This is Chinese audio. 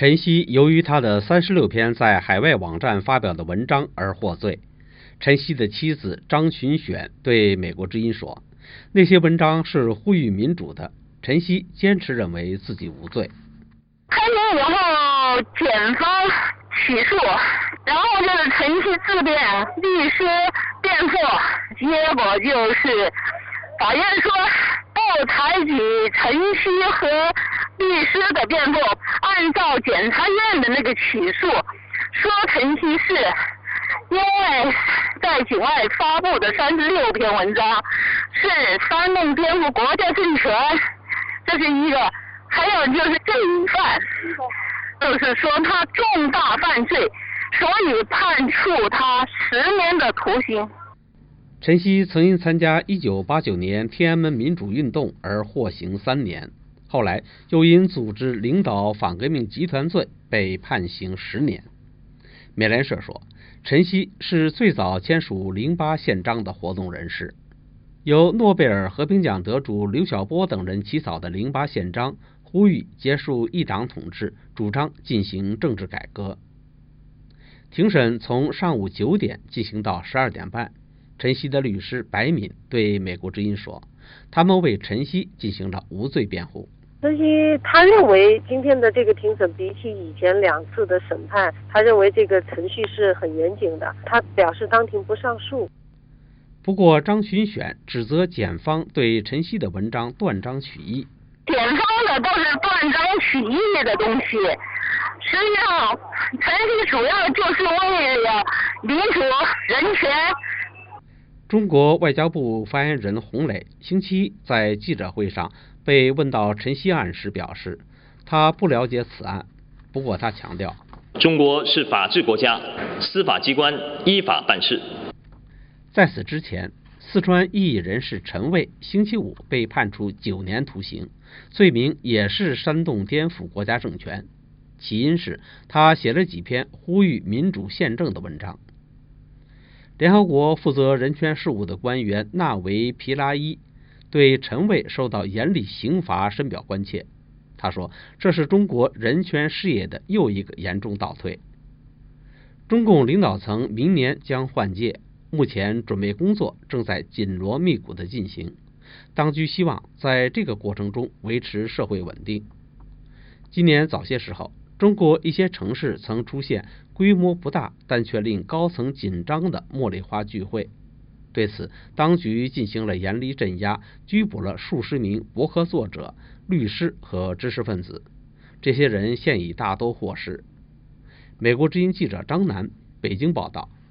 陈希由于他的36篇在海外网站发表的文章而获罪。陈希的妻子张群选对美国之音说，那些文章是呼吁民主的，陈希坚持认为自己无罪。 开庭以后，检方起诉，然后就是陈希自辩，律师辩护，结果就是法院说不采取陈希和律师的辩护，按照检察院的那个起诉，说陈希是因为在境外发布的36篇文章是煽动颠覆国家政权，这是一个。还有就是罪犯，就是说他重大犯罪，所以判处他10年的徒刑。 陈希曾因参加1989年天安门民主运动而获刑3年，后来又因组织领导反革命集团罪被判刑10年。美联社说，陈希是最早签署08宪章的活动人士，由诺贝尔和平奖得主刘晓波等人起草的08宪章呼吁结束一党统治，主张进行政治改革。庭审从上午9点进行到12点半。陈希的律师白敏对美国之音说，他们为陈希进行了无罪辩护。 陈希他认为今天的这个庭审比起以前2次的审判，他认为这个程序是很严谨的，他表示当庭不上诉。 不过张群选指责检方对陈希的文章断章取义。 检方的都是断章取义的东西，实际上陈希主要就是为了民主人权。 中国外交部发言人洪磊星期一在记者会上被问到陈希案时表示，他不了解此案，不过他强调， 中国是法治国家，司法机关依法办事。 在此之前，四川异议人士陈蔚星期五被判处9年徒刑，罪名也是煽动颠覆国家政权，起因是他写了几篇呼吁民主宪政的文章。联合国负责人权事务的官员纳维皮拉伊对陈蔚受到严厉刑罚深表关切。他说，这是中国人权事业的又一个严重倒退。中共领导层明年将换届，目前准备工作正在紧锣密鼓地进行，当局希望在这个过程中维持社会稳定。今年早些时候，中国一些城市曾出现规模不大但却令高层紧张的茉莉花聚会，对此当局进行了严厉镇压，拘捕了数十名博客作者、律师和知识分子，这些人现已大都获释。美国之音记者张楠北京报道。